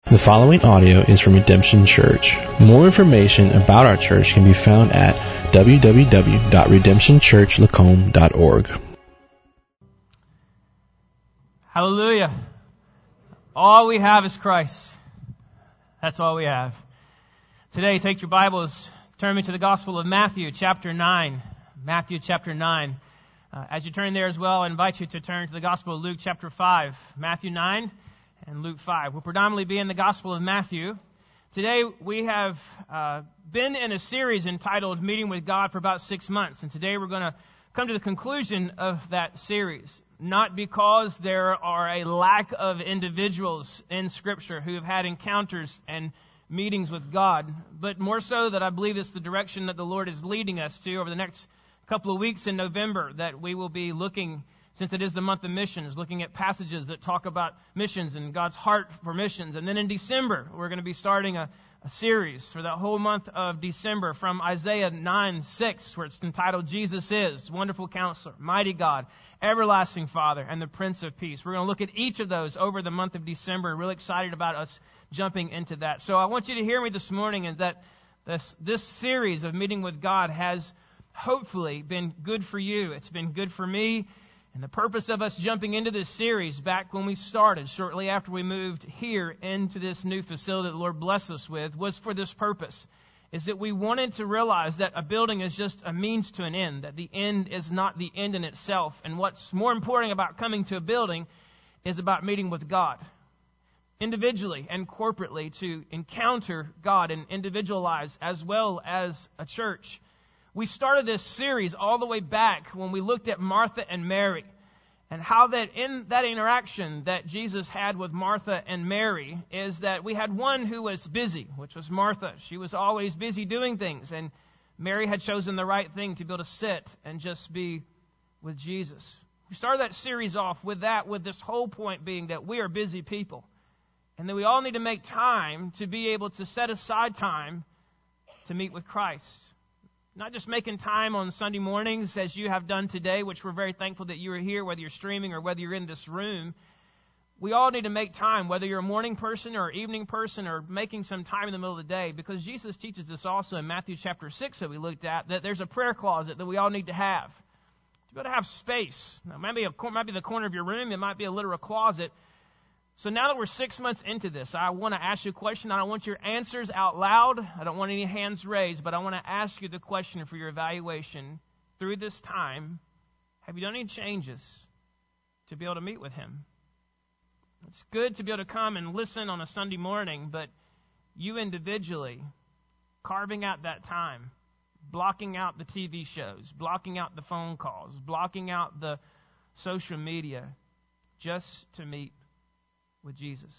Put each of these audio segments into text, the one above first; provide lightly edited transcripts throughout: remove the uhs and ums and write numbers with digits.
The following audio is from Redemption Church. More information about our church can be found at www.redemptionchurchlacombe.org. Hallelujah. All we have is Christ. That's all we have. Today, take your Bibles, turn me to the Gospel of Matthew, chapter 9. Matthew, chapter 9. As you turn there as well, I invite you to turn to the Gospel of Luke, chapter 5. Matthew 9 and Luke 5. We'll predominantly be in the Gospel of Matthew. Today, we have been in a series entitled Meeting with God for about 6 months. And today, we're going to come to the conclusion of that series. Not because there are a lack of individuals in Scripture who have had encounters and meetings with God, but more so that I believe it's the direction that the Lord is leading us to over the next couple of weeks in November, that we will be looking, since it is the month of missions, looking at passages that talk about missions and God's heart for missions. And then in December, we're going to be starting a series for the whole month of December from Isaiah 9:6, where it's entitled Jesus is Wonderful Counselor, Mighty God, Everlasting Father, and the Prince of Peace. We're going to look at each of those over the month of December. Really excited about us jumping into that. So I want you to hear me this morning, and that this series of Meeting with God has hopefully been good for you. It's been good for me. And the purpose of us jumping into this series back when we started, shortly after we moved here into this new facility that the Lord blessed us with, was for this purpose. Is that we wanted to realize that a building is just a means to an end, that the end is not the end in itself. And what's more important about coming to a building is about meeting with God, individually and corporately, to encounter God in individual lives as well as a church. We started this series all the way back when we looked at Martha and Mary, and how that in that interaction that Jesus had with Martha and Mary is that we had one who was busy, which was Martha. She was always busy doing things, and Mary had chosen the right thing to be able to sit and just be with Jesus. We started that series off with this whole point being that we are busy people, and that we all need to make time to be able to set aside time to meet with Christ. Not just making time on Sunday mornings as you have done today, which we're very thankful that you are here, whether you're streaming or whether you're in this room. We all need to make time, whether you're a morning person or evening person or making some time in the middle of the day, because Jesus teaches us also in Matthew chapter 6 that we looked at, that there's a prayer closet that we all need to have. To be able to have space. Now, maybe the corner of your room, it might be a literal closet. So now that we're 6 months into this, I want to ask you a question. I don't want your answers out loud. I don't want any hands raised, but I want to ask you the question for your evaluation. Through this time, have you done any changes to be able to meet with Him? It's good to be able to come and listen on a Sunday morning, but you individually, carving out that time, blocking out the TV shows, blocking out the phone calls, blocking out the social media, just to meet with Jesus.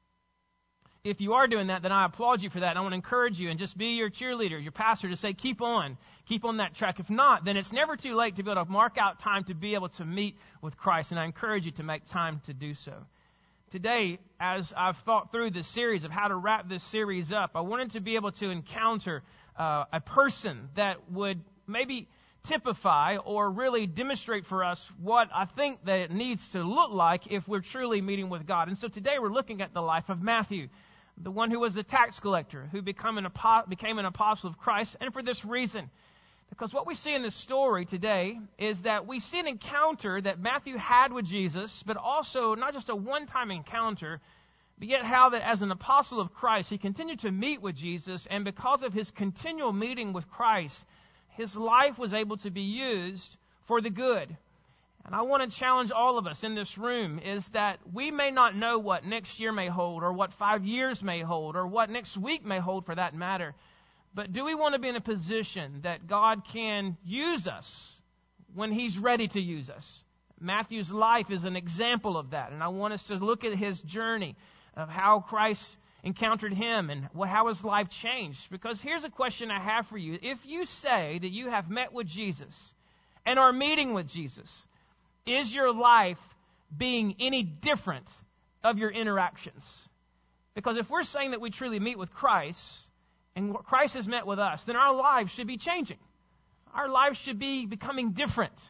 If you are doing that, then I applaud you for that. And I want to encourage you and just be your cheerleader, your pastor, to say, keep on that track. If not, then it's never too late to be able to mark out time to be able to meet with Christ. And I encourage you to make time to do so. Today, as I've thought through this series of how to wrap this series up, I wanted to be able to encounter a person that would maybe typify or really demonstrate for us what I think that it needs to look like if we're truly meeting with God. And so today we're looking at the life of Matthew, the one who was a tax collector, who became an apostle of Christ. And for this reason, because what we see in this story today is that we see an encounter that Matthew had with Jesus, but also not just a one-time encounter, but yet how that as an apostle of Christ, he continued to meet with Jesus, and because of his continual meeting with Christ, his life was able to be used for the good. And I want to challenge all of us in this room is that we may not know what next year may hold, or what 5 years may hold, or what next week may hold for that matter. But do we want to be in a position that God can use us when He's ready to use us? Matthew's life is an example of that. And I want us to look at his journey of how Christ encountered him and how his life changed. Because here's a question I have for you. If you say that you have met with Jesus and are meeting with Jesus, is your life being any different of your interactions? Because if we're saying that we truly meet with Christ and Christ has met with us, then our lives should be changing. Our lives should be becoming different.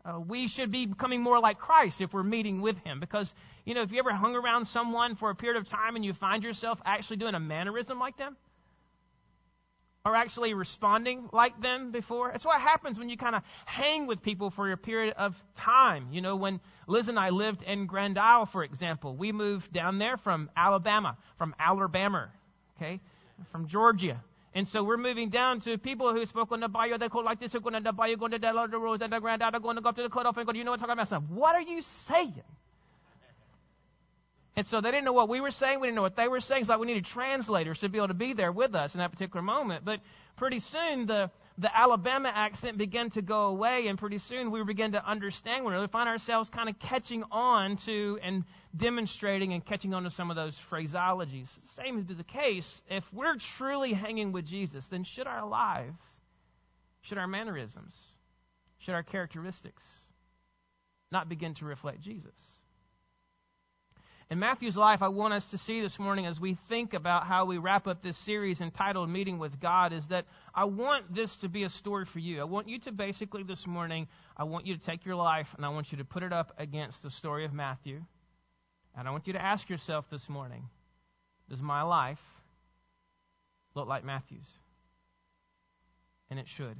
We should be becoming more like Christ if we're meeting with Him. Because, if you ever hung around someone for a period of time and you find yourself actually doing a mannerism like them, or actually responding like them before. It's what happens when you kind of hang with people for a period of time. When Liz and I lived in Grand Isle, for example, we moved down there from Alabama, okay, from Georgia. And so we're moving down to people who spoke on the bayou. They call like this, going to the bayou, going to the roads, and the Grand Isle, going to go up to the cutoff and go, you know what I'm talking about? Son, what are you saying? And so they didn't know what we were saying. We didn't know what they were saying. It's like we needed translators to be able to be there with us in that particular moment. But pretty soon the Alabama accent began to go away, and pretty soon we began to understand one another. We find ourselves kind of catching on to and demonstrating and catching on to some of those phraseologies. The same is the case. If we're truly hanging with Jesus, then should our lives, should our mannerisms, should our characteristics not begin to reflect Jesus? In Matthew's life, I want us to see this morning as we think about how we wrap up this series entitled Meeting with God, is that I want this to be a story for you. I want you to basically this morning, I want you to take your life and I want you to put it up against the story of Matthew. And I want you to ask yourself this morning, does my life look like Matthew's? And it should.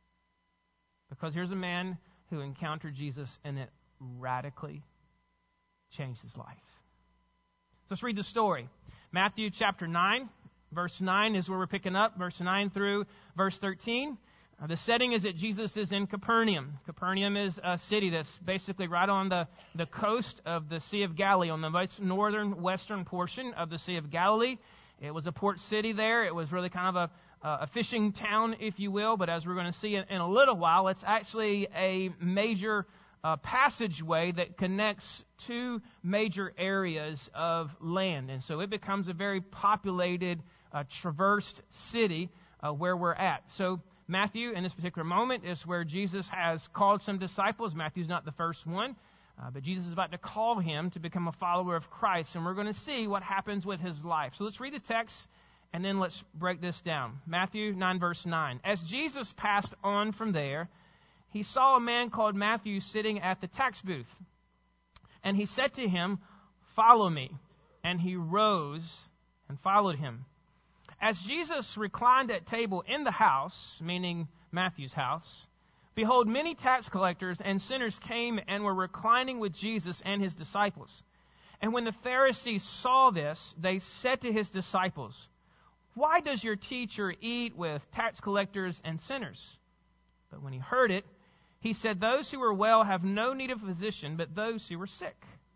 Because here's a man who encountered Jesus and it radically changed his life. Let's read the story. Matthew chapter 9, verse 9 is where we're picking up, verse 9 through verse 13. The setting is that Jesus is in Capernaum. Capernaum is a city that's basically right on the coast of the Sea of Galilee, on the northern western portion of the Sea of Galilee. It was a port city there. It was really kind of a fishing town, if you will. But as we're going to see in a little while, it's actually a major passageway that connects two major areas of land. And so it becomes a very populated, traversed city where we're at. So Matthew, in this particular moment, is where Jesus has called some disciples. Matthew's not the first one, but Jesus is about to call him to become a follower of Christ. And we're going to see what happens with his life. So let's read the text, and then let's break this down. Matthew 9, verse 9. As Jesus passed on from there, he saw a man called Matthew sitting at the tax booth. And he said to him, "Follow me." And he rose and followed him. As Jesus reclined at table in the house, meaning Matthew's house, behold, many tax collectors and sinners came and were reclining with Jesus and his disciples. And when the Pharisees saw this, they said to his disciples, "Why does your teacher eat with tax collectors and sinners?" But when he heard it, he said, "Those who are well have no need of a physician, but those who are sick.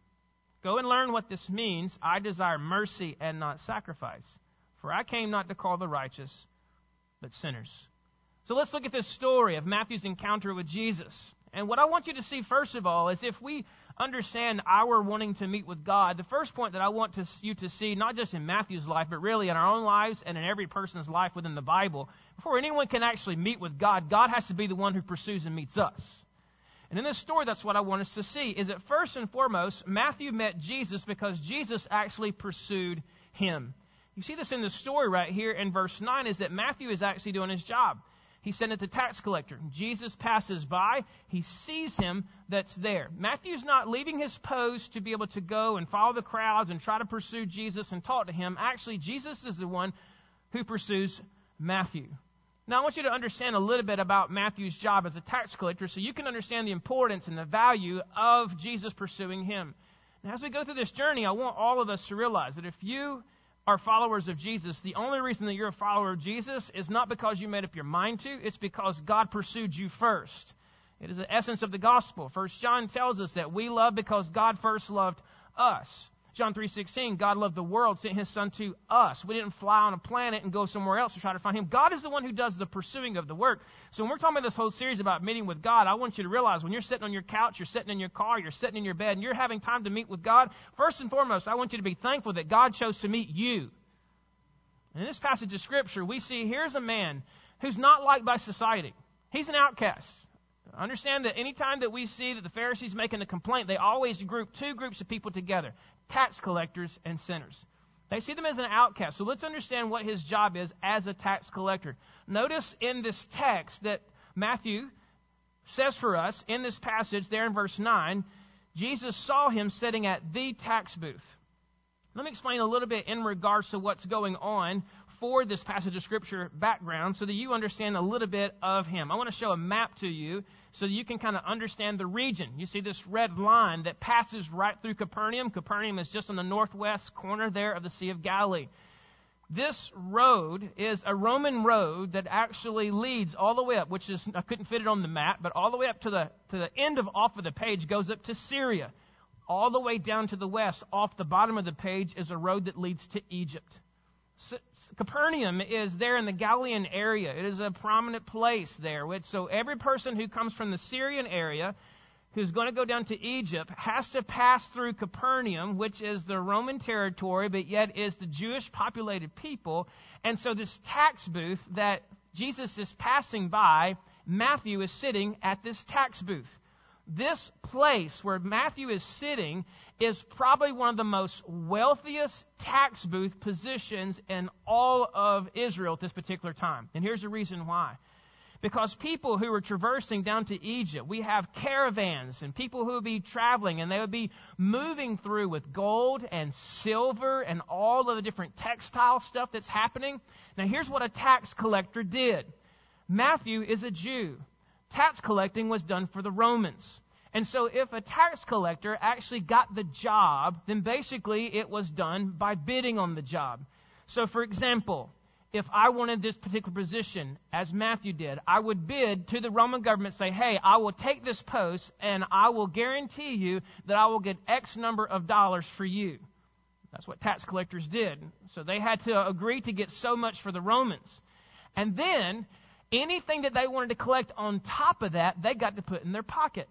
Go and learn what this means. I desire mercy and not sacrifice. For I came not to call the righteous, but sinners." So let's look at this story of Matthew's encounter with Jesus. And what I want you to see, first of all, is if we understand our wanting to meet with God, the first point that I want you to see, not just in Matthew's life, but really in our own lives and in every person's life within the Bible, before anyone can actually meet with God, God has to be the one who pursues and meets us. And in this story, that's what I want us to see, is that first and foremost, Matthew met Jesus because Jesus actually pursued him. You see this in the story right here in verse 9, is that Matthew is actually doing his job. He's sent it to tax collector. Jesus passes by. He sees him that's there. Matthew's not leaving his post to be able to go and follow the crowds and try to pursue Jesus and talk to him. Actually, Jesus is the one who pursues Matthew. Now, I want you to understand a little bit about Matthew's job as a tax collector so you can understand the importance and the value of Jesus pursuing him. Now, as we go through this journey, I want all of us to realize that if you are followers of Jesus, the only reason that you're a follower of Jesus is not because you made up your mind to. It's because God pursued you first. It is the essence of the gospel. 1 John tells us that we love because God first loved us. John 3:16, God loved the world, sent his son to us. We didn't fly on a planet and go somewhere else to try to find him. God is the one who does the pursuing of the work. So when we're talking about this whole series about meeting with God, I want you to realize when you're sitting on your couch, you're sitting in your car, you're sitting in your bed, and you're having time to meet with God, first and foremost, I want you to be thankful that God chose to meet you. And in this passage of Scripture, we see here's a man who's not liked by society. He's an outcast. Understand that anytime that we see that the Pharisees making a complaint, they always group two groups of people together, tax collectors and sinners. They see them as an outcast. So let's understand what his job is as a tax collector. Notice in this text that Matthew says for us in this passage there in verse 9, Jesus saw him sitting at the tax booth. Let me explain a little bit in regards to what's going on for this passage of Scripture background so that you understand a little bit of him. I want to show a map to you so that you can kind of understand the region. You see this red line that passes right through Capernaum. Capernaum is just on the northwest corner there of the Sea of Galilee. This road is a Roman road that actually leads all the way up, which is, I couldn't fit it on the map, but all the way up to the end of off of the page goes up to Syria. All the way down to the west, off the bottom of the page, is a road that leads to Egypt. Capernaum is there in the Galilean area. It is a prominent place there. So every person who comes from the Syrian area who's going to go down to Egypt has to pass through Capernaum, which is the Roman territory, but yet is the Jewish populated people. And so this tax booth that Jesus is passing by, Matthew is sitting at this tax booth. This place where Matthew is sitting is probably one of the most wealthiest tax booth positions in all of Israel at this particular time. And here's the reason why. Because people who were traversing down to Egypt, we have caravans and people who would be traveling, and they would be moving through with gold and silver and all of the different textile stuff that's happening. Now here's what a tax collector did. Matthew is a Jew. Tax collecting was done for the Romans. And so if a tax collector actually got the job, then basically it was done by bidding on the job. So for example, if I wanted this particular position, as Matthew did, I would bid to the Roman government, say, hey, I will take this post and I will guarantee you that I will get X number of dollars for you. That's what tax collectors did. So they had to agree to get so much for the Romans. And then anything that they wanted to collect on top of that, they got to put in their pocket.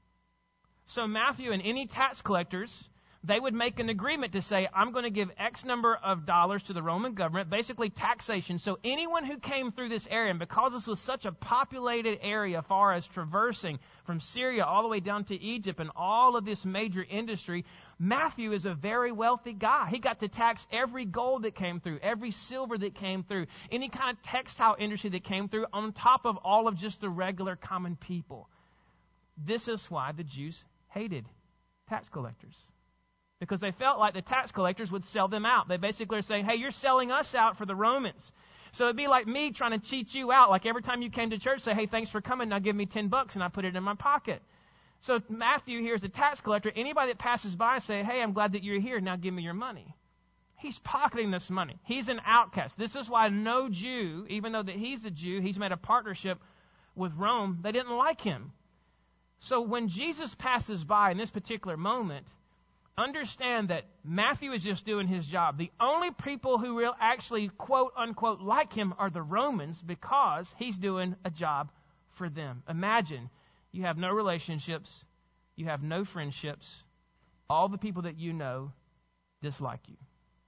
So Matthew and any tax collectors, they would make an agreement to say, I'm going to give X number of dollars to the Roman government, basically taxation. So anyone who came through this area, and because this was such a populated area as far as traversing from Syria all the way down to Egypt and all of this major industry, Matthew is a very wealthy guy. He got to tax every gold that came through, every silver that came through, any kind of textile industry that came through on top of all of just the regular common people. This is why the Jews hated tax collectors. Because they felt like the tax collectors would sell them out. They basically are saying, hey, you're selling us out for the Romans. So it'd be like me trying to cheat you out. Like every time you came to church, say, hey, thanks for coming. Now give me $10 and I put it in my pocket. So Matthew here is the tax collector. Anybody that passes by say, hey, I'm glad that you're here. Now give me your money. He's pocketing this money. He's an outcast. This is why no Jew, even though that he's a Jew, he's made a partnership with Rome. They didn't like him. So when Jesus passes by in this particular moment, understand that Matthew is just doing his job. The only people who will actually, quote unquote, like him are the Romans because he's doing a job for them. Imagine you have no relationships, you have no friendships, all the people that you know dislike you.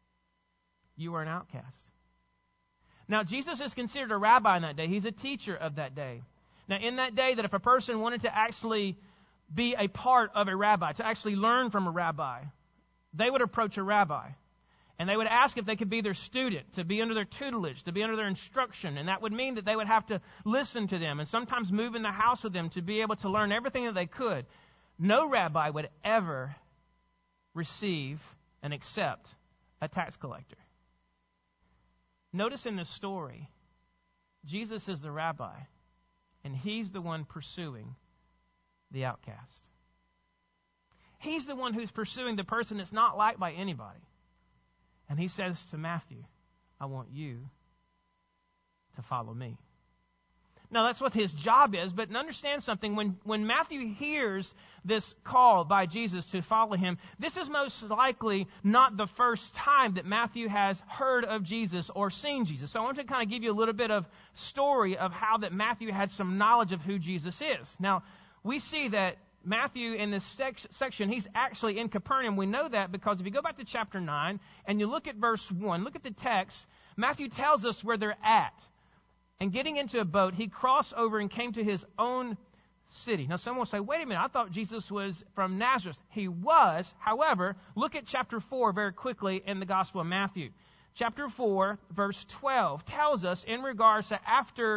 You are an outcast. Now, Jesus is considered a rabbi in that day. He's a teacher of that day. Now, in that day, that if a person wanted to actually be a part of a rabbi, to actually learn from a rabbi, they would approach a rabbi. And they would ask if they could be their student, to be under their tutelage, to be under their instruction. And that would mean that they would have to listen to them and sometimes move in the house with them to be able to learn everything that they could. No rabbi would ever receive and accept a tax collector. Notice in this story, Jesus is the rabbi, and he's the one pursuing the outcast. He's the one who's pursuing the person that's not liked by anybody. And he says to Matthew, I want you to follow me. Now, that's what his job is, but understand something. When Matthew hears this call by Jesus to follow him, this is most likely not the first time that Matthew has heard of Jesus or seen Jesus. So I want to kind of give you a little bit of story of how that Matthew had some knowledge of who Jesus is. Now, we see that Matthew in this section, he's actually in Capernaum. We know that because if you go back to chapter 9 and you look at verse 1, look at the text, Matthew tells us where they're at. And getting into a boat, he crossed over and came to his own city. Now, someone will say, wait a minute, I thought Jesus was from Nazareth. He was. However, look at chapter 4 very quickly in the Gospel of Matthew. Chapter 4, verse 12 tells us in regards to after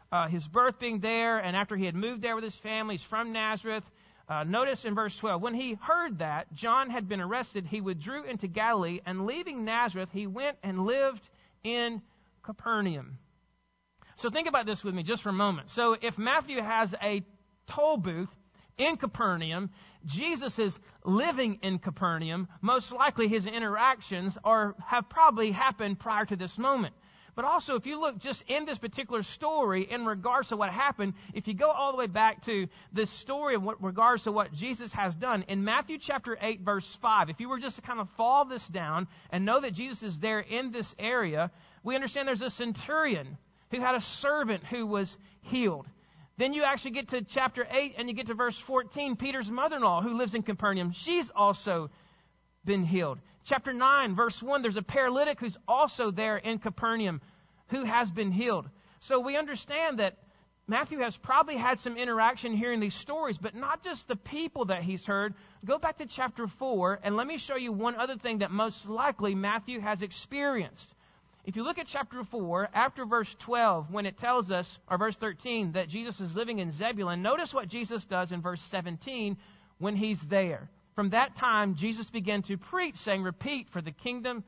his birth being there, and after he had moved there with his family, he's from Nazareth. Notice in verse 12, when he heard that John had been arrested, he withdrew into Galilee, and leaving Nazareth, he went and lived in Capernaum. So think about this with me just for a moment. So if Matthew has a toll booth in Capernaum, Jesus is living in Capernaum, most likely his interactions have probably happened prior to this moment. But also, if you look just in this particular story in regards to what happened, if you go all the way back to this story in regards to what Jesus has done, in Matthew chapter 8, verse 5, if you were just to kind of follow this down and know that Jesus is there in this area, we understand there's a centurion who had a servant who was healed. Then you actually get to chapter 8 and you get to verse 14, Peter's mother-in-law who lives in Capernaum, she's also been healed. Chapter 9, verse 1, there's a paralytic who's also there in Capernaum who has been healed. So we understand that Matthew has probably had some interaction hearing these stories, but not just the people that he's heard. Go back to chapter 4, and let me show you one other thing that most likely Matthew has experienced. If you look at chapter 4, after verse 12, when it tells us, or verse 13, that Jesus is living in Zebulun, notice what Jesus does in verse 17 when he's there. From that time, Jesus began to preach, saying, repent, for the kingdom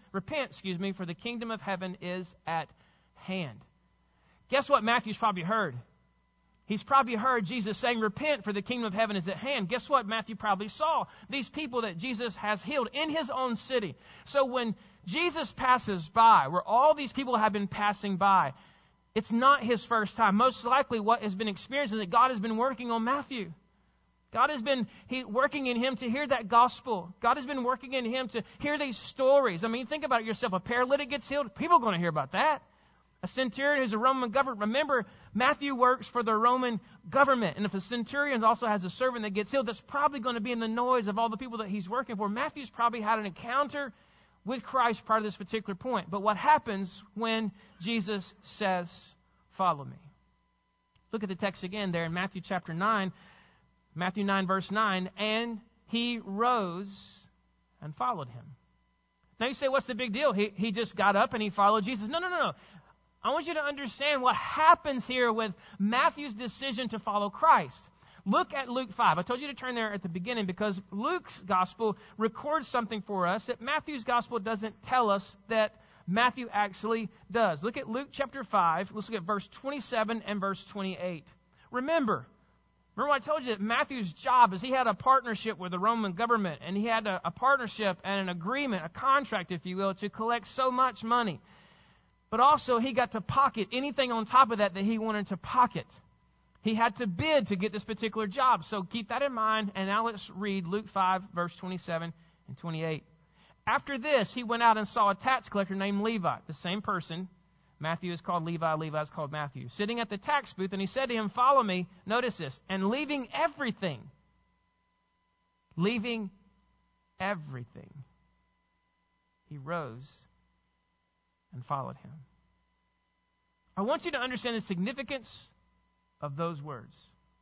of heaven is at hand. Guess what Matthew's probably heard? He's probably heard Jesus saying, repent, for the kingdom of heaven is at hand. Guess what Matthew probably saw? These people that Jesus has healed in his own city. So when Jesus passes by, where all these people have been passing by, it's not his first time. Most likely what has been experienced is that God has been working on Matthew. God has been working in him to hear that gospel. God has been working in him to hear these stories. I mean, think about it yourself. A paralytic gets healed. People are going to hear about that. A centurion who's a Roman government. Remember, Matthew works for the Roman government. And if a centurion also has a servant that gets healed, that's probably going to be in the noise of all the people that he's working for. Matthew's probably had an encounter with Christ prior to this particular point. But what happens when Jesus says, follow me? Look at the text again there in Matthew chapter 9. Matthew 9, verse 9, and he rose and followed him. Now you say, what's the big deal? He just got up and he followed Jesus. No. I want you to understand what happens here with Matthew's decision to follow Christ. Look at Luke 5. I told you to turn there at the beginning because Luke's gospel records something for us that Matthew's gospel doesn't tell us that Matthew actually does. Look at Luke chapter 5. Let's look at verse 27 and verse 28. Remember what I told you, that Matthew's job is he had a partnership with the Roman government, and he had a partnership and an agreement, a contract, if you will, to collect so much money. But also he got to pocket anything on top of that he wanted to pocket. He had to bid to get this particular job. So keep that in mind, and now let's read Luke 5, verse 27 and 28. After this, he went out and saw a tax collector named Levi, the same person. Matthew is called Levi, Levi is called Matthew, sitting at the tax booth, and he said to him, follow me, notice this, and leaving everything, he rose and followed him. I want you to understand the significance of those words.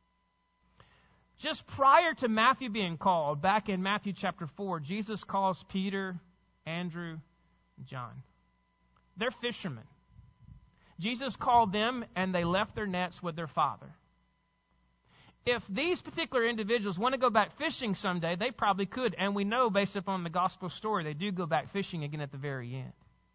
Just prior to Matthew being called, back in Matthew chapter 4, Jesus calls Peter, Andrew, and John. They're fishermen. Jesus called them, and they left their nets with their father. If these particular individuals want to go back fishing someday, they probably could. And we know, based upon the gospel story, they do go back fishing again at the very end.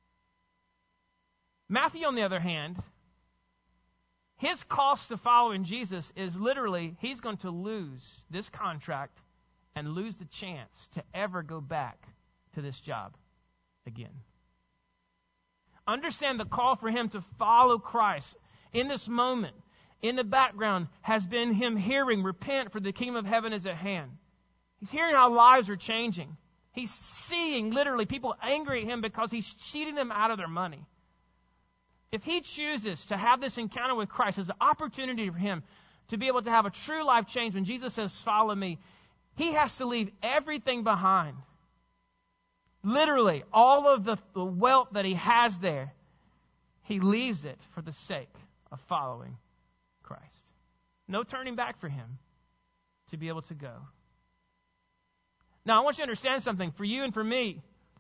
Matthew, on the other hand, his cost to following Jesus is literally, he's going to lose this contract and lose the chance to ever go back to this job again. Understand the call for him to follow Christ in this moment, in the background, has been him hearing, repent, for the kingdom of heaven is at hand. He's hearing how lives are changing. He's seeing literally people angry at him because he's cheating them out of their money. If he chooses to have this encounter with Christ as an opportunity for him to be able to have a true life change, when Jesus says, follow me, he has to leave everything behind. Literally, all of the wealth that he has there, he leaves it for the sake of following Christ. No turning back for him to be able to go. Now, I want you to understand something. For you and for me,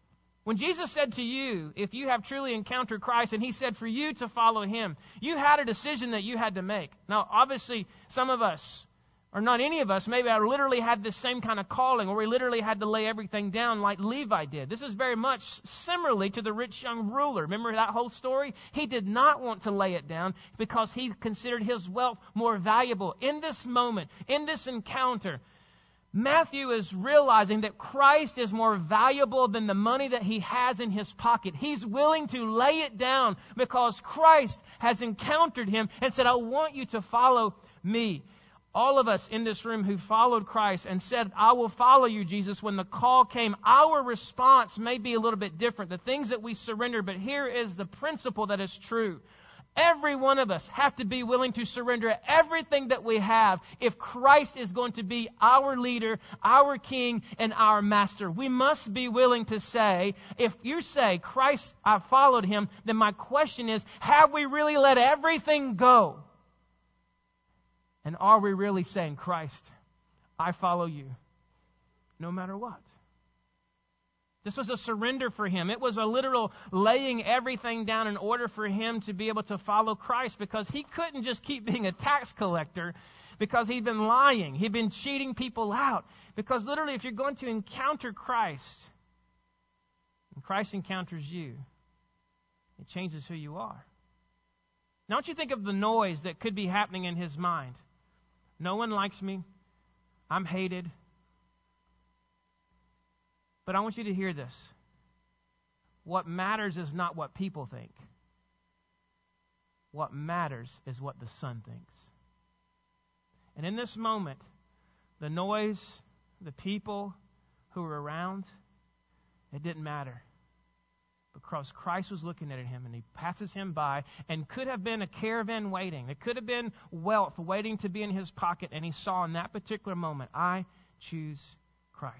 When Jesus said to you, if you have truly encountered Christ, and he said for you to follow him, you had a decision that you had to make. Now, obviously, some of us, or not any of us, maybe I literally had this same kind of calling, or we literally had to lay everything down like Levi did. This is very much similarly to the rich young ruler. Remember that whole story? He did not want to lay it down because he considered his wealth more valuable. In this moment, in this encounter, Matthew is realizing that Christ is more valuable than the money that he has in his pocket. He's willing to lay it down because Christ has encountered him and said, I want you to follow me. All of us in this room who followed Christ and said, I will follow you, Jesus, when the call came, our response may be a little bit different. The things that we surrender, but here is the principle that is true. Every one of us have to be willing to surrender everything that we have if Christ is going to be our leader, our king, and our master. We must be willing to say, if you say, Christ, I followed him, then my question is, have we really let everything go? And are we really saying, Christ, I follow you, no matter what? This was a surrender for him. It was a literal laying everything down in order for him to be able to follow Christ, because he couldn't just keep being a tax collector because he'd been lying. He'd been cheating people out. Because literally, if you're going to encounter Christ, and Christ encounters you, it changes who you are. Now, don't you think of the noise that could be happening in his mind. No one likes me. I'm hated. But I want you to hear this. What matters is not what people think. What matters is what the Son thinks. And in this moment, the noise, the people who were around, it didn't matter. Because Christ was looking at him, and he passes him by, and could have been a caravan waiting. It could have been wealth waiting to be in his pocket, and he saw in that particular moment, I choose Christ.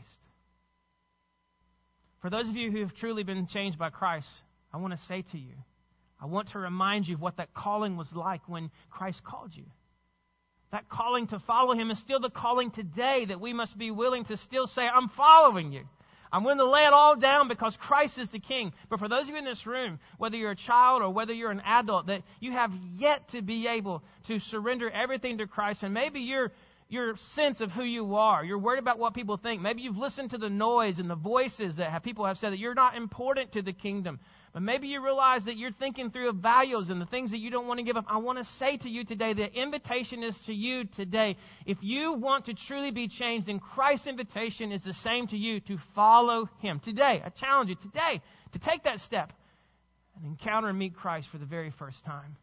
For those of you who have truly been changed by Christ, I want to say to you, I want to remind you of what that calling was like when Christ called you. That calling to follow him is still the calling today, that we must be willing to still say, I'm following you. I'm willing to lay it all down because Christ is the King. But for those of you in this room, whether you're a child or whether you're an adult, that you have yet to be able to surrender everything to Christ, and maybe your sense of who you are, you're worried about what people think. Maybe you've listened to the noise and the voices that people have said that you're not important to the kingdom. But maybe you realize that you're thinking through values and the things that you don't want to give up. I want to say to you today, the invitation is to you today. If you want to truly be changed, then Christ's invitation is the same to you, to follow him. Today, I challenge you today to take that step and encounter and meet Christ for the very first time.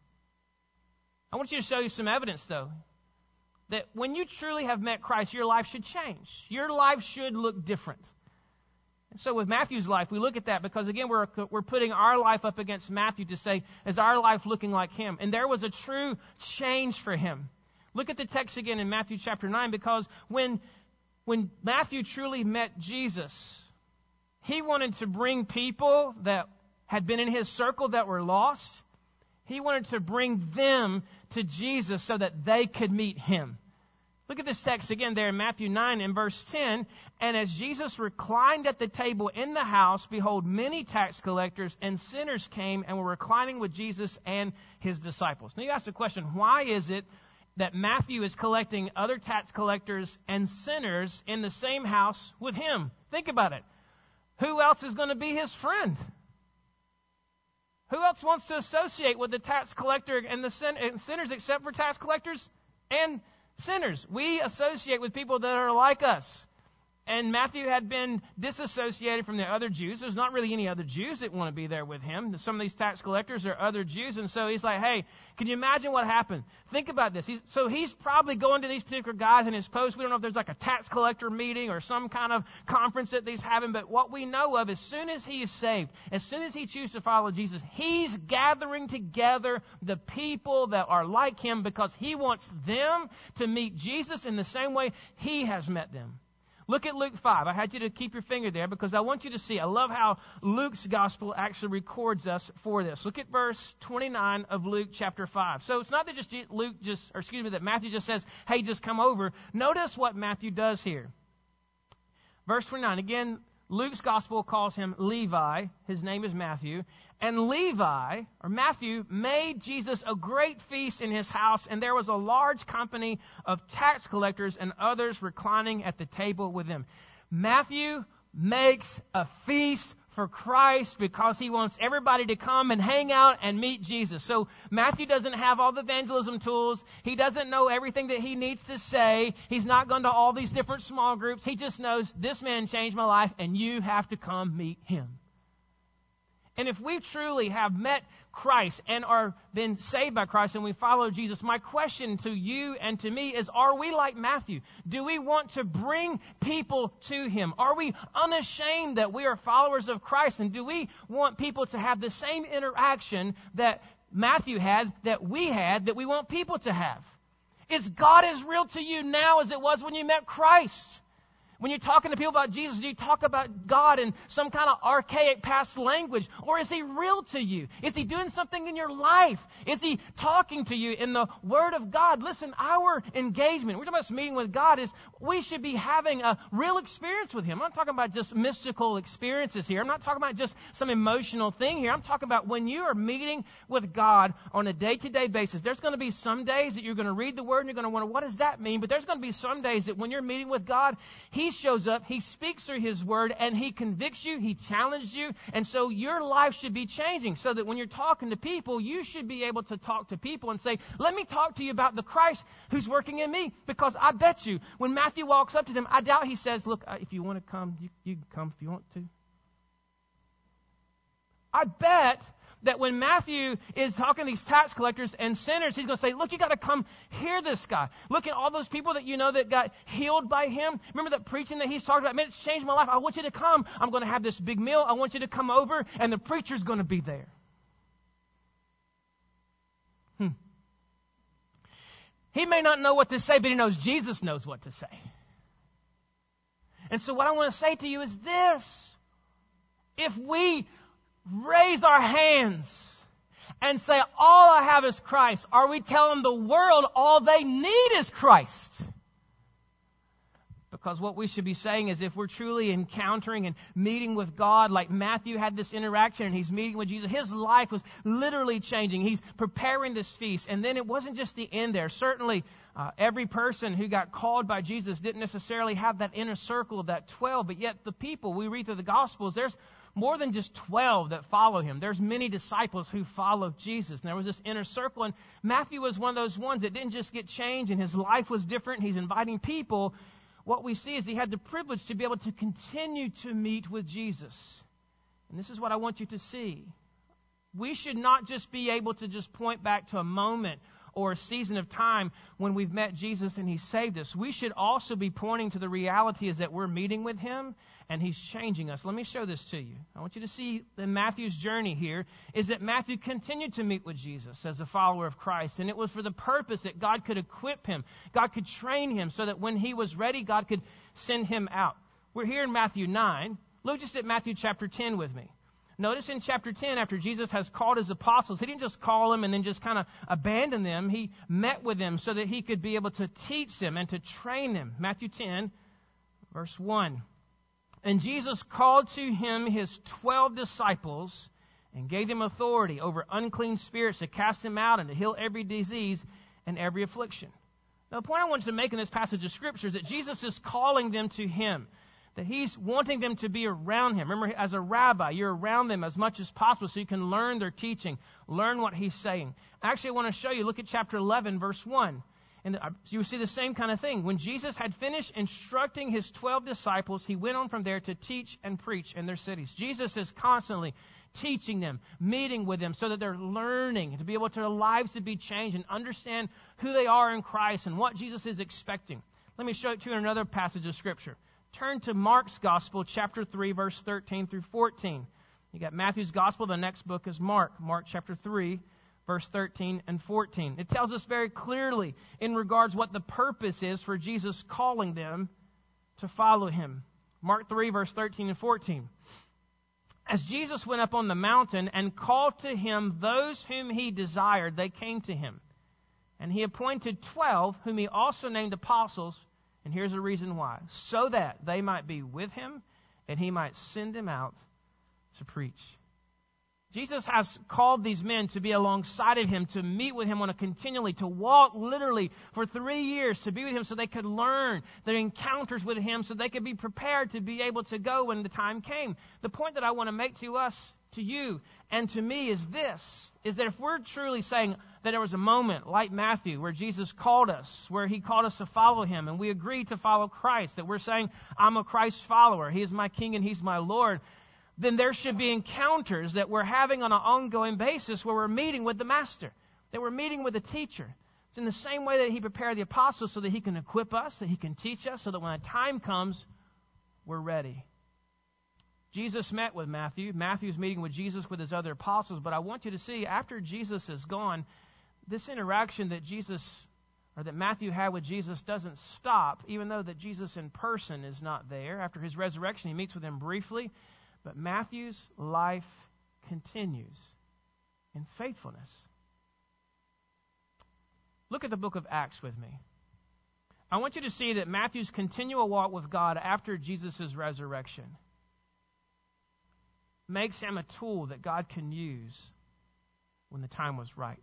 I want you to show you some evidence, though, that when you truly have met Christ, your life should change. Your life should look different. And so with Matthew's life, we look at that because, again, we're putting our life up against Matthew to say, is our life looking like him? And there was a true change for him. Look at the text again in Matthew chapter 9, because when Matthew truly met Jesus, he wanted to bring people that had been in his circle that were lost. He wanted to bring them to Jesus so that they could meet him. Look at this text again there in Matthew 9 and verse 10. And as Jesus reclined at the table in the house, behold, many tax collectors and sinners came and were reclining with Jesus and his disciples. Now you ask the question, why is it that Matthew is collecting other tax collectors and sinners in the same house with him? Think about it. Who else is going to be his friend? Who else wants to associate with the tax collector and the sinners except for tax collectors and sinners? We associate with people that are like us. And Matthew had been disassociated from the other Jews. There's not really any other Jews that want to be there with him. Some of these tax collectors are other Jews. And so he's like, hey, can you imagine what happened? Think about this. He's probably going to these particular guys in his post. We don't know if there's like a tax collector meeting or some kind of conference that he's having. But what we know of, as soon as he is saved, as soon as he chooses to follow Jesus, he's gathering together the people that are like him because he wants them to meet Jesus in the same way he has met them. Look at Luke 5. I had you to keep your finger there because I want you to see. I love how Luke's gospel actually records us for this. Look at verse 29 of Luke chapter 5. So it's not that that Matthew just says, hey, just come over. Notice what Matthew does here. Verse 29. Again, Luke's gospel calls him Levi. His name is Matthew. And Levi, or Matthew, made Jesus a great feast in his house, and there was a large company of tax collectors and others reclining at the table with him. Matthew makes a feast for Christ because he wants everybody to come and hang out and meet Jesus. So Matthew doesn't have all the evangelism tools. He doesn't know everything that he needs to say. He's not gone to all these different small groups. He just knows this man changed my life and you have to come meet him. And if we truly have met Christ and are been saved by Christ and we follow Jesus, my question to you and to me is, are we like Matthew? Do we want to bring people to him? Are we unashamed that we are followers of Christ? And do we want people to have the same interaction that Matthew had, that we want people to have? Is God as real to you now as it was when you met Christ? When you're talking to people about Jesus, do you talk about God in some kind of archaic past language? Or is he real to you? Is he doing something in your life? Is he talking to you in the Word of God? Listen, our engagement, we're talking about this meeting with God, is we should be having a real experience with him. I'm not talking about just mystical experiences here. I'm not talking about just some emotional thing here. I'm talking about when you are meeting with God on a day-to-day basis. There's going to be some days that you're going to read the Word and you're going to wonder, what does that mean? But there's going to be some days that when you're meeting with God, he shows up, he speaks through his word, and he convicts you, he challenges you, and so your life should be changing so that when you're talking to people, you should be able to talk to people and say, let me talk to you about the Christ who's working in me, because I bet you when Matthew walks up to them, I doubt he says, look, if you want to come, you can come if you want to. I bet that when Matthew is talking to these tax collectors and sinners, he's going to say, look, you got to come hear this guy. Look at all those people that you know that got healed by him. Remember that preaching that he's talking about? Man, it's changed my life. I want you to come. I'm going to have this big meal. I want you to come over, and the preacher's going to be there. He may not know what to say, but he knows Jesus knows what to say. And so what I want to say to you is this. If we raise our hands and say, all I have is Christ, are we telling the world all they need is Christ? Because what we should be saying is, if we're truly encountering and meeting with God, like Matthew had this interaction and he's meeting with Jesus, his life was literally changing. He's preparing this feast. And then it wasn't just the end there. Certainly, every person who got called by Jesus didn't necessarily have that inner circle of that 12, but yet the people, we read through the Gospels, there's more than just 12 that follow him. There's many disciples who follow Jesus. And there was this inner circle. And Matthew was one of those ones that didn't just get changed and his life was different. He's inviting people. What we see is he had the privilege to be able to continue to meet with Jesus. And this is what I want you to see. We should not just be able to just point back to a moment or a season of time when we've met Jesus and he saved us. We should also be pointing to the reality is that we're meeting with him and he's changing us. Let me show this to you. I want you to see in Matthew's journey here is that Matthew continued to meet with Jesus as a follower of Christ. And it was for the purpose that God could equip him. God could train him so that when he was ready, God could send him out. We're here in Matthew 9. Look just at Matthew chapter 10 with me. Notice in chapter 10, after Jesus has called his apostles, he didn't just call them and then just kind of abandon them. He met with them so that he could be able to teach them and to train them. Matthew 10, verse 1. And Jesus called to him his 12 disciples and gave them authority over unclean spirits to cast them out and to heal every disease and every affliction. Now, the point I want you to make in this passage of Scripture is that Jesus is calling them to him. That he's wanting them to be around him. Remember, as a rabbi, you're around them as much as possible so you can learn their teaching, learn what he's saying. Actually, I want to show you, look at chapter 11, verse 1. And you see the same kind of thing. When Jesus had finished instructing his 12 disciples, he went on from there to teach and preach in their cities. Jesus is constantly teaching them, meeting with them so that they're learning to be able to their lives to be changed and understand who they are in Christ and what Jesus is expecting. Let me show it to you in another passage of Scripture. Turn to Mark's Gospel, chapter 3, verse 13 through 14. You got Matthew's Gospel. The next book is Mark. Mark chapter 3, verse 13 and 14. It tells us very clearly in regards what the purpose is for Jesus calling them to follow him. Mark 3, verse 13 and 14. As Jesus went up on the mountain and called to him those whom he desired, they came to him. And he appointed 12, whom he also named apostles. And here's the reason why. So that they might be with him and he might send them out to preach. Jesus has called these men to be alongside of him, to meet with him on a continually, to walk literally for 3 years, to be with him so they could learn their encounters with him, so they could be prepared to be able to go when the time came. The point that I want to make to us, to you, and to me is this, is that if we're truly saying that there was a moment like Matthew where Jesus called us, where he called us to follow him, and we agreed to follow Christ, that we're saying, I'm a Christ follower, he is my King and he's my Lord, then there should be encounters that we're having on an ongoing basis where we're meeting with the Master, that we're meeting with the teacher. It's in the same way that he prepared the apostles so that he can equip us, that he can teach us, so that when the time comes, we're ready. Jesus met with Matthew. Matthew's meeting with Jesus with his other apostles. But I want you to see, after Jesus is gone, this interaction that Matthew had with Jesus doesn't stop, even though that Jesus in person is not there. After his resurrection, he meets with him briefly. But Matthew's life continues in faithfulness. Look at the book of Acts with me. I want you to see that Matthew's continual walk with God after Jesus' resurrection makes him a tool that God can use when the time was right.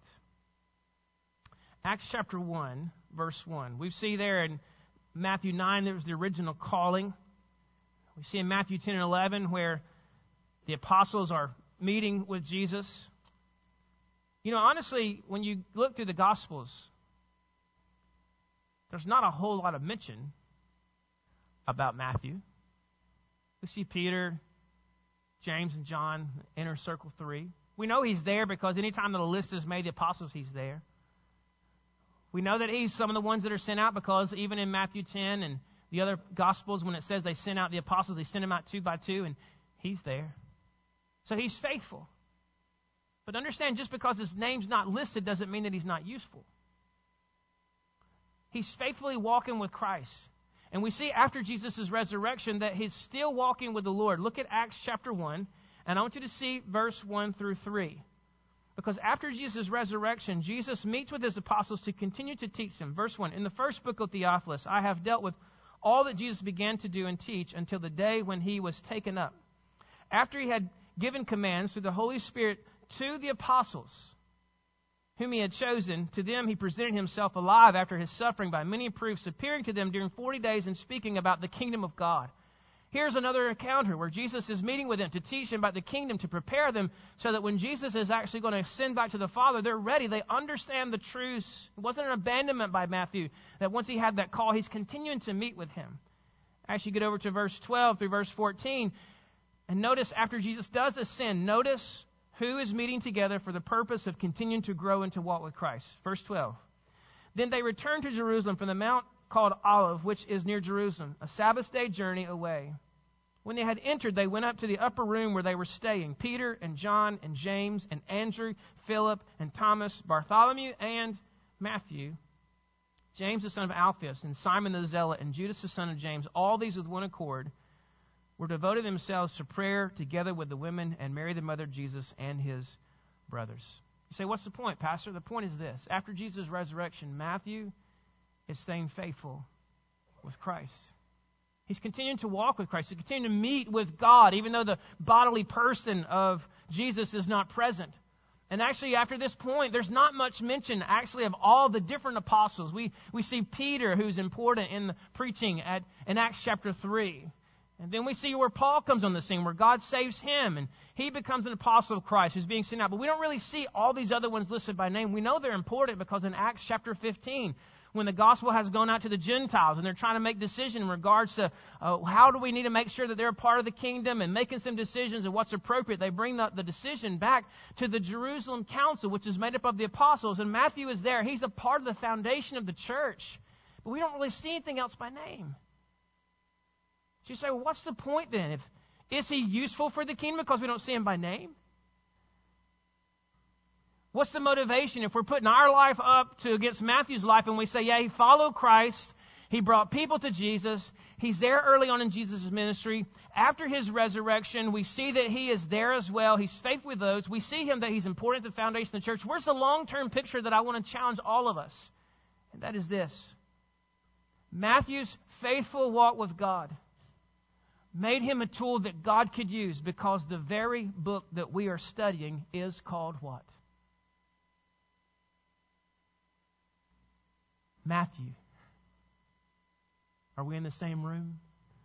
Acts chapter 1, verse 1. We see there in Matthew 9, there was the original calling. We see in Matthew 10 and 11 where the apostles are meeting with Jesus. You know, honestly, when you look through the Gospels, there's not a whole lot of mention about Matthew. We see Peter, James, and John, inner circle 3. We know he's there because anytime that a list is made, the apostles, he's there. We know that he's some of the ones that are sent out because even in Matthew 10 and the other Gospels, when it says they sent out the apostles, they sent them out 2 by 2, and he's there. So he's faithful. But understand, just because his name's not listed doesn't mean that he's not useful. He's faithfully walking with Christ. And we see after Jesus' resurrection that he's still walking with the Lord. Look at Acts chapter 1, and I want you to see verse 1 through 3. Because after Jesus' resurrection, Jesus meets with his apostles to continue to teach them. Verse 1, in the first book of Theophilus, I have dealt with all that Jesus began to do and teach until the day when he was taken up. After he had given commands through the Holy Spirit to the apostles, whom he had chosen, to them he presented himself alive after his suffering by many proofs, appearing to them during 40 days and speaking about the kingdom of God. Here's another encounter where Jesus is meeting with them to teach them about the kingdom, to prepare them so that when Jesus is actually going to ascend back to the Father, they're ready. They understand the truths. It wasn't an abandonment by Matthew, that once he had that call, he's continuing to meet with him. As you get over to verse 12 through verse 14, and notice after Jesus does ascend, notice who is meeting together for the purpose of continuing to grow and to walk with Christ. Verse 12. Then they returned to Jerusalem from the mount called Olive, which is near Jerusalem, a Sabbath day journey away. When they had entered, they went up to the upper room where they were staying, Peter and John and James and Andrew, Philip and Thomas, Bartholomew and Matthew, James the son of Alphaeus, and Simon the Zealot, and Judas the son of James. All these with one accord were devoted themselves to prayer together with the women and Mary the mother of Jesus and his brothers. You say, what's the point, Pastor? The point is this. After Jesus' resurrection, Matthew is staying faithful with Christ. He's continuing to walk with Christ. He's continuing to meet with God, even though the bodily person of Jesus is not present. And actually, after this point, there's not much mention, actually, of all the different apostles. We see Peter, who's important in the preaching in Acts chapter 3. And then we see where Paul comes on the scene, where God saves him, and he becomes an apostle of Christ who's being sent out. But we don't really see all these other ones listed by name. We know they're important because in Acts chapter 15, when the gospel has gone out to the Gentiles and they're trying to make decisions in regards to how do we need to make sure that they're a part of the kingdom and making some decisions of what's appropriate, they bring the decision back to the Jerusalem council, which is made up of the apostles. And Matthew is there. He's a part of the foundation of the church. But we don't really see anything else by name. So you say, well, what's the point then? Is he useful for the kingdom because we don't see him by name? What's the motivation if we're putting our life up against Matthew's life and we say, yeah, he followed Christ, he brought people to Jesus, he's there early on in Jesus' ministry. After his resurrection, we see that he is there as well. He's faithful with those. We see him that he's important to the foundation of the church. Where's the long-term picture that I want to challenge all of us? And that is this. Matthew's faithful walk with God made him a tool that God could use, because the very book that we are studying is called what? Matthew. Are we in the same room?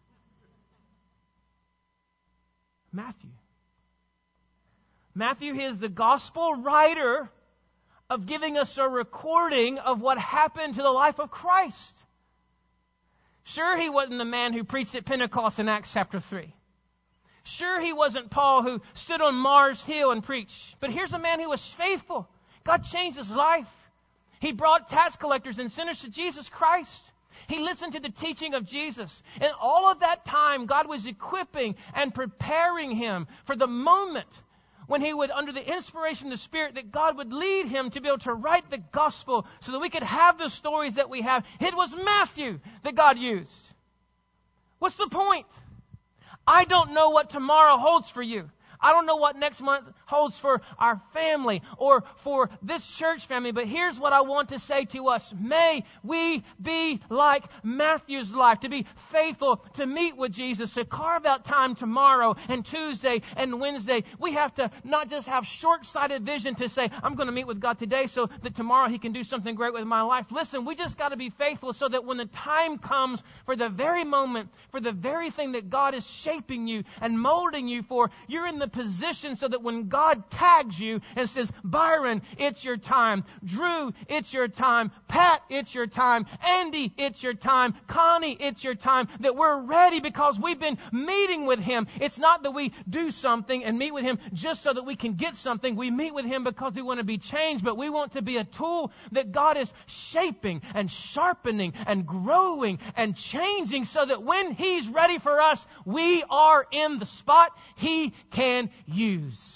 Matthew. Matthew is the gospel writer of giving us a recording of what happened to the life of Christ. Sure, he wasn't the man who preached at Pentecost in Acts chapter 3. Sure, he wasn't Paul who stood on Mars Hill and preached. But here's a man who was faithful. God changed his life. He brought tax collectors and sinners to Jesus Christ. He listened to the teaching of Jesus. And all of that time, God was equipping and preparing him for the moment when he would, under the inspiration of the Spirit, that God would lead him to be able to write the gospel so that we could have the stories that we have. It was Matthew that God used. What's the point? I don't know what tomorrow holds for you. I don't know what next month holds for our family or for this church family, but here's what I want to say to us. May we be like Matthew's life, to be faithful, to meet with Jesus, to carve out time tomorrow and Tuesday and Wednesday. We have to not just have short-sighted vision to say, I'm going to meet with God today so that tomorrow He can do something great with my life. Listen, we just got to be faithful so that when the time comes for the very moment, for the very thing that God is shaping you and molding you for, you're in the position so that when God tags you and says, Byron, it's your time. Drew, it's your time. Pat, it's your time. Andy, it's your time. Connie, it's your time. That we're ready because we've been meeting with Him. It's not that we do something and meet with Him just so that we can get something. We meet with Him because we want to be changed, but we want to be a tool that God is shaping and sharpening and growing and changing so that when He's ready for us, we are in the spot He can use.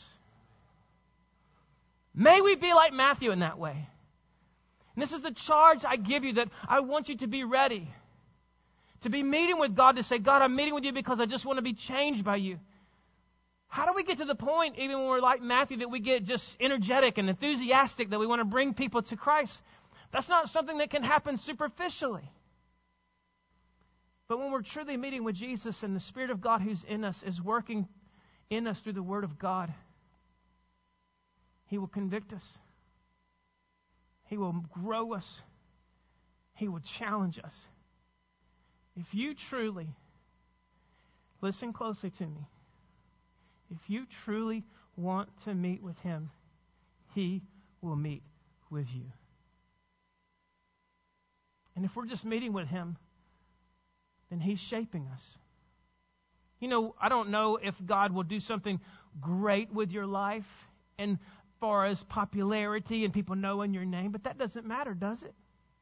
May we be like Matthew in that way. And this is the charge I give you, that I want you to be ready. To be meeting with God, to say, God, I'm meeting with you because I just want to be changed by you. How do we get to the point, even when we're like Matthew, that we get just energetic and enthusiastic, that we want to bring people to Christ? That's not something that can happen superficially. But when we're truly meeting with Jesus and the Spirit of God who's in us is working in us through the Word of God, He will convict us. He will grow us. He will challenge us. If you truly, listen closely to me, if you truly want to meet with Him, He will meet with you. And if we're just meeting with Him, then He's shaping us. You know, I don't know if God will do something great with your life as far as popularity and people knowing your name, but that doesn't matter, does it?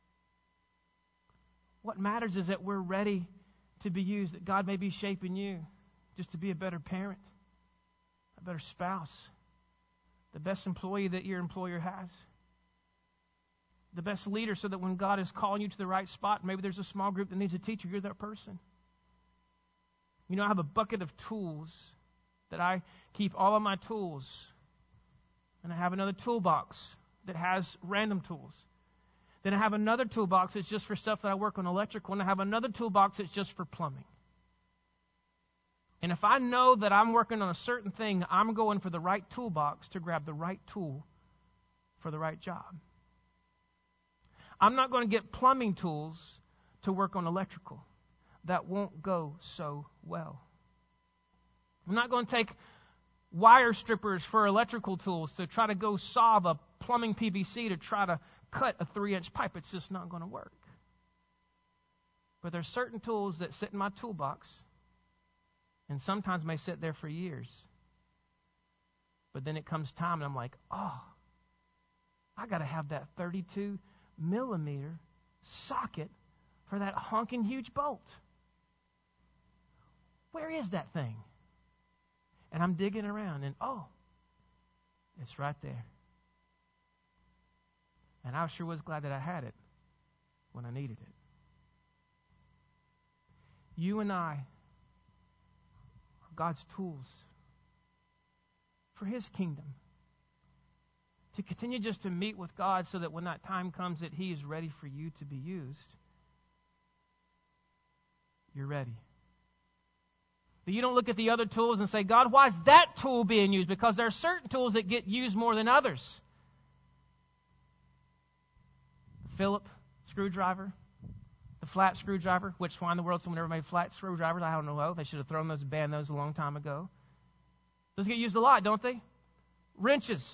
What matters is that we're ready to be used, that God may be shaping you just to be a better parent, a better spouse, the best employee that your employer has, the best leader, so that when God is calling you to the right spot, maybe there's a small group that needs a teacher, you're that person. You know, I have a bucket of tools that I keep all of my tools. And I have another toolbox that has random tools. Then I have another toolbox that's just for stuff that I work on electrical. And I have another toolbox that's just for plumbing. And if I know that I'm working on a certain thing, I'm going for the right toolbox to grab the right tool for the right job. I'm not going to get plumbing tools to work on electrical. That won't go so well. I'm not going to take wire strippers for electrical tools to try to go solve a plumbing PVC to try to cut a 3-inch pipe. It's just not going to work. But there's certain tools that sit in my toolbox and sometimes may sit there for years. But then it comes time and I'm like, oh, I got to have that 32 millimeter socket for that honking huge bolt. Where is that thing? And I'm digging around and it's right there. And I sure was glad that I had it when I needed it. You and I are God's tools for His kingdom. To continue just to meet with God so that when that time comes that He is ready for you to be used, you're ready. That you don't look at the other tools and say, God, why is that tool being used? Because there are certain tools that get used more than others. The Phillips screwdriver, the flat screwdriver, which why in the world someone ever made flat screwdrivers? I don't know. They should have thrown those and banned those a long time ago. Those get used a lot, don't they? Wrenches.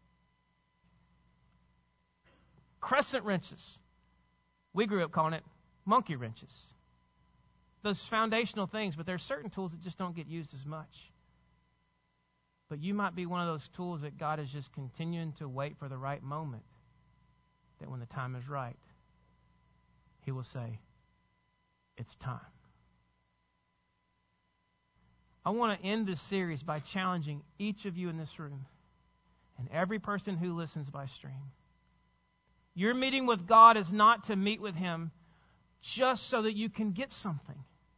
Crescent wrenches. We grew up calling it monkey wrenches. Those foundational things, but there are certain tools that just don't get used as much. But you might be one of those tools that God is just continuing to wait for the right moment, that when the time is right, He will say, it's time. I want to end this series by challenging each of you in this room and every person who listens by stream. Your meeting with God is not to meet with Him just so that you can get something.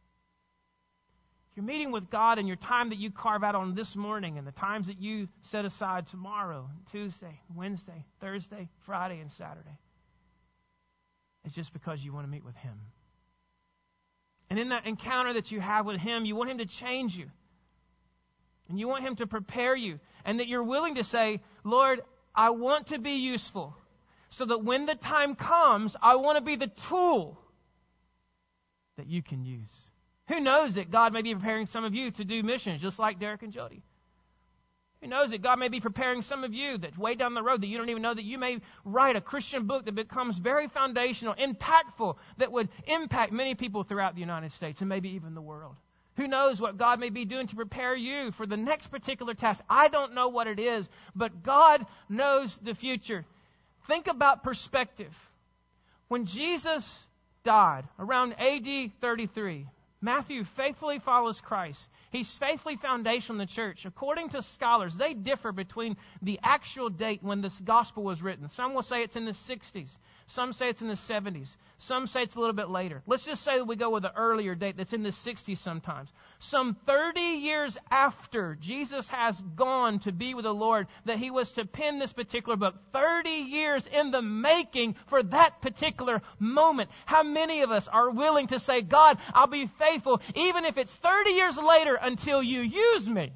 Your meeting with God and your time that you carve out on this morning and the times that you set aside tomorrow, Tuesday, Wednesday, Thursday, Friday, and Saturday, it's just because you want to meet with Him. And in that encounter that you have with Him, you want Him to change you. And you want Him to prepare you. And that you're willing to say, Lord, I want to be useful. So that when the time comes, I want to be the tool that you can use. Who knows that God may be preparing some of you to do missions, just like Derek and Jody. Who knows that God may be preparing some of you that way down the road that you don't even know that you may write a Christian book that becomes very foundational, impactful, that would impact many people throughout the United States and maybe even the world. Who knows what God may be doing to prepare you for the next particular task. I don't know what it is, but God knows the future. Think about perspective. When Jesus died around AD 33, Matthew faithfully follows Christ. He's faithfully foundational in the church. According to scholars, they differ between the actual date when this gospel was written. Some will say it's in the 60s. Some say it's in the 70s. Some say it's a little bit later. Let's just say that we go with an earlier date that's in the 60s sometimes. Some 30 years after Jesus has gone to be with the Lord, that He was to pen this particular book. 30 years in the making for that particular moment. How many of us are willing to say, God, I'll be faithful even if it's 30 years later until you use me?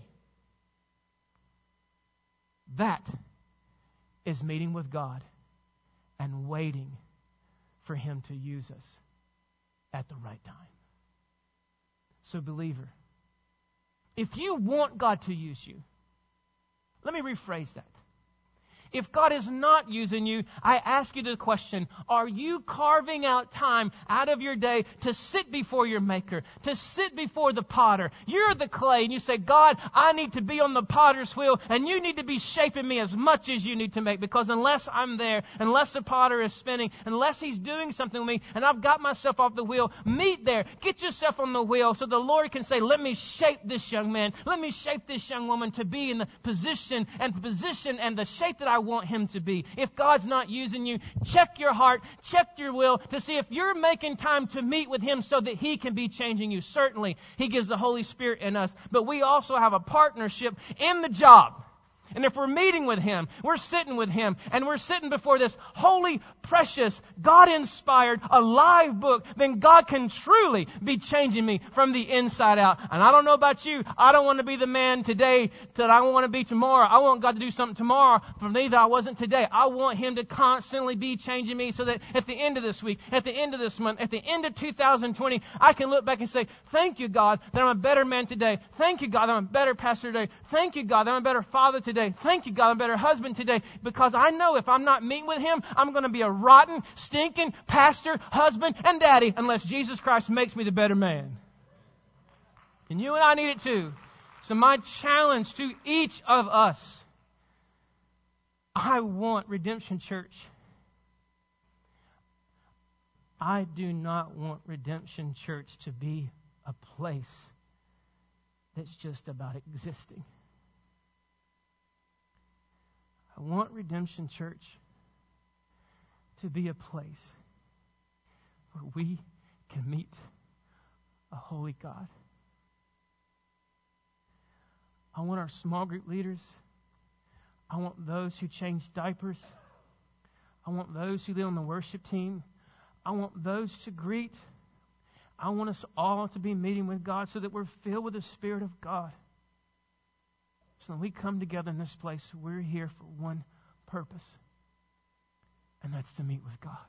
That is meeting with God and waiting for Him to use us at the right time. So, believer, if you want God to use you, let me rephrase that. If God is not using you, I ask you the question, are you carving out time out of your day to sit before your Maker, to sit before the potter? You're the clay, and you say, God, I need to be on the potter's wheel, and you need to be shaping me as much as you need to make, because unless I'm there, unless the potter is spinning, unless He's doing something with me, and I've got myself off the wheel, meet there, get yourself on the wheel, so the Lord can say, let me shape this young man, let me shape this young woman to be in the position and the shape that I want him to be. If God's not using you, check your heart, check your will to see if you're making time to meet with Him so that He can be changing you. Certainly, He gives the Holy Spirit in us, but we also have a partnership in the job. And if we're meeting with Him, we're sitting with Him, and we're sitting before this holy, precious, God-inspired, alive book, then God can truly be changing me from the inside out. And I don't know about you, I don't want to be the man today that I want to be tomorrow. I want God to do something tomorrow for me that I wasn't today. I want Him to constantly be changing me so that at the end of this week, at the end of this month, at the end of 2020, I can look back and say, thank you, God, that I'm a better man today. Thank you, God, that I'm a better pastor today. Thank you, God, that I'm a better father today. Thank you, God, I'm a better husband today, because I know if I'm not meeting with Him, I'm going to be a rotten, stinking pastor, husband, and daddy unless Jesus Christ makes me the better man. And you and I need it too. So my challenge to each of us, I want Redemption Church. I do not want Redemption Church to be a place that's just about existing. I want Redemption Church to be a place where we can meet a holy God. I want our small group leaders. I want those who change diapers. I want those who lead on the worship team. I want those to greet. I want us all to be meeting with God so that we're filled with the Spirit of God. So when we come together in this place, we're here for one purpose, and that's to meet with God.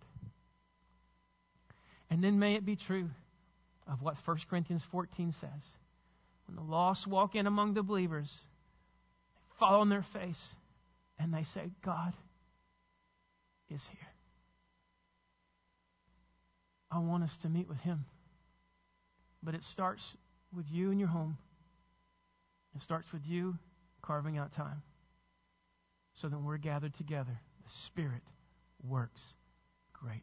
And then may it be true of what 1 Corinthians 14 says. When the lost walk in among the believers, they fall on their face, and they say, God is here. I want us to meet with Him. But it starts with you in your home. It starts with you carving out time so that when we're gathered together, the Spirit works greatly.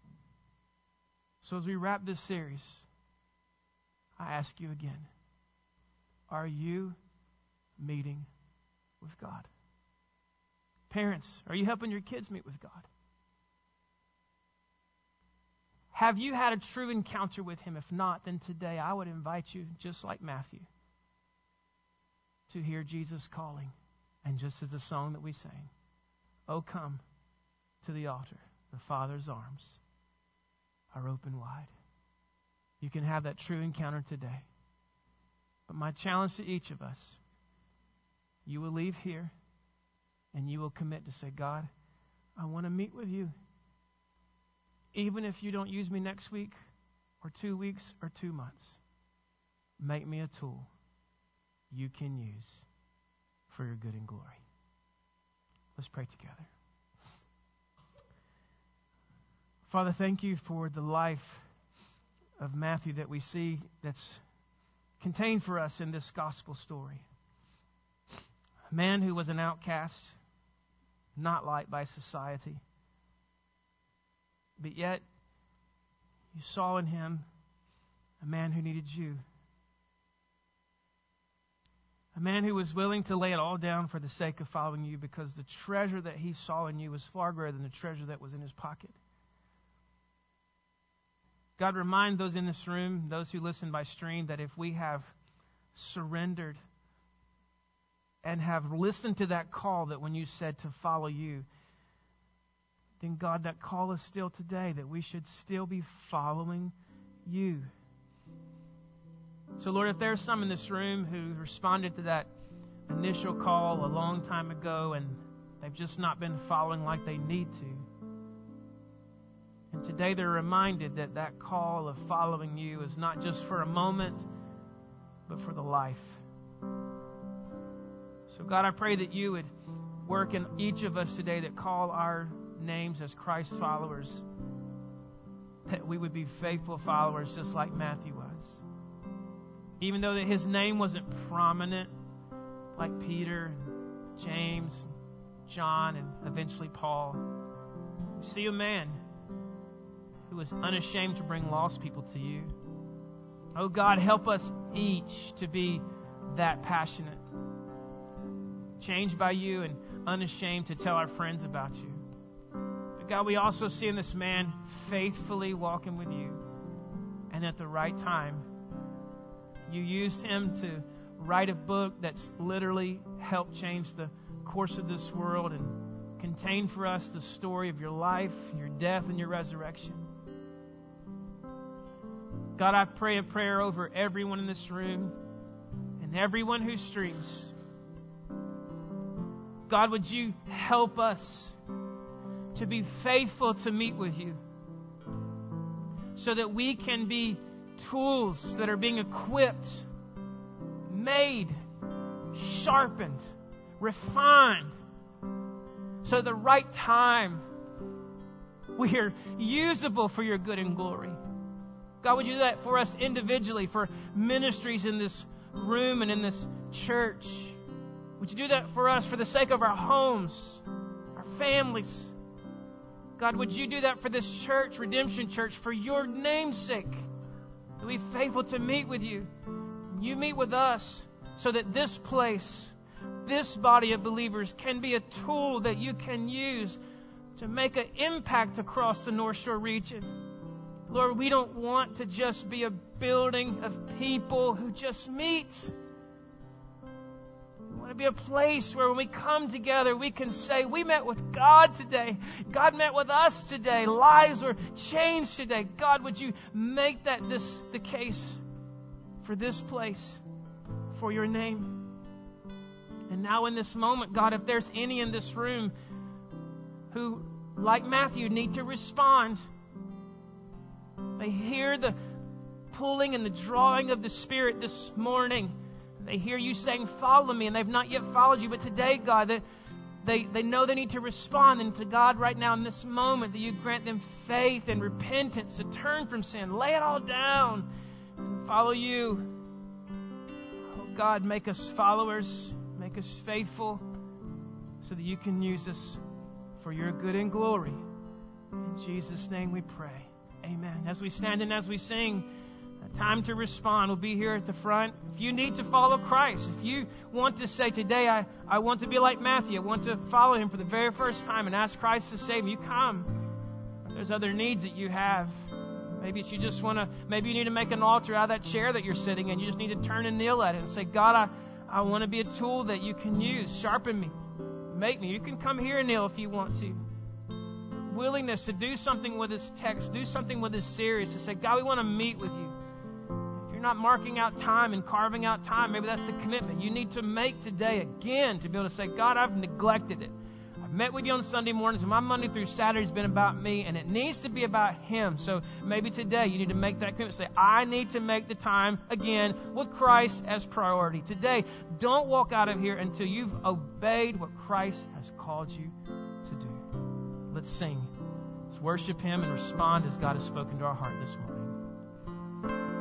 So as we wrap this series, I ask you again, are you meeting with God? Parents, are you helping your kids meet with God? Have you had a true encounter with Him? If not, then today I would invite you, just like Matthew, to hear Jesus calling. And just as the song that we sang, oh, come to the altar. The Father's arms are open wide. You can have that true encounter today. But my challenge to each of us, you will leave here and you will commit to say, God, I want to meet with you. Even if you don't use me next week or 2 weeks or 2 months, make me a tool you can use for your good and glory. Let's pray together. Father, thank you for the life of Matthew that we see that's contained for us in this gospel story. A man who was an outcast, not liked by society. But yet, you saw in him a man who needed you. A man who was willing to lay it all down for the sake of following you because the treasure that he saw in you was far greater than the treasure that was in his pocket. God, remind those in this room, those who listen by stream, that if we have surrendered and have listened to that call that when you said to follow you, then God, that call is still today, that we should still be following you. So Lord, if there's some in this room who responded to that initial call a long time ago and they've just not been following like they need to, and today they're reminded that that call of following you is not just for a moment, but for the life. So God, I pray that you would work in each of us today that call our names as Christ followers, that we would be faithful followers just like Matthew was. Even though that his name wasn't prominent like Peter, James, John, and eventually Paul, we see a man who was unashamed to bring lost people to you. Oh God, help us each to be that passionate, changed by you and unashamed to tell our friends about you. But God, we also see in this man faithfully walking with you, and at the right time, you used him to write a book that's literally helped change the course of this world and contain for us the story of your life, your death, and your resurrection. God, I pray a prayer over everyone in this room and everyone who streams. God, would you help us to be faithful to meet with you so that we can be tools that are being equipped, made, sharpened, refined, so at the right time we are usable for your good and glory. God, would you do that for us individually, for ministries in this room and in this church? Would you do that for us for the sake of our homes, our families? God, would you do that for this church, Redemption Church, for your name's sake? To be faithful to meet with you. You meet with us so that this place, this body of believers can be a tool that you can use to make an impact across the North Shore region. Lord, we don't want to just be a building of people who just meet. We want to be a place where when we come together, we can say, we met with God today. God met with us today. Lives were changed today. God, would you make that the case for this place, for your name? And now in this moment, God, if there's any in this room who, like Matthew, need to respond, they hear the pulling and the drawing of the Spirit this morning. They hear you saying, follow me, and they've not yet followed you. But today, God, they know they need to respond. And to God, right now in this moment, that you grant them faith and repentance to turn from sin, lay it all down, and follow you. Oh, God, make us followers, make us faithful, so that you can use us for your good and glory. In Jesus' name we pray. Amen. As we stand and as we sing, time to respond will be here at the front. If you need to follow Christ, if you want to say today, I want to be like Matthew, I want to follow him for the very first time and ask Christ to save me, you come. There's other needs that you have. Maybe it's you just want to, maybe you need to make an altar out of that chair that you're sitting in. You just need to turn and kneel at it and say, God, I want to be a tool that you can use. Sharpen me. Make me. You can come here and kneel if you want to. Willingness to do something with this text, do something with this series, to say, God, we want to meet with you. Not marking out time and carving out time, maybe that's the commitment you need to make today again, to be able to say, God, I've neglected it. I've met with you on Sunday mornings, and my Monday through Saturday has been about me, and it needs to be about him. So maybe today you need to make that commitment. Say, I need to make the time again with Christ as priority. Today, don't walk out of here until you've obeyed what Christ has called you to do. Let's sing. Let's worship him and respond as God has spoken to our heart this morning.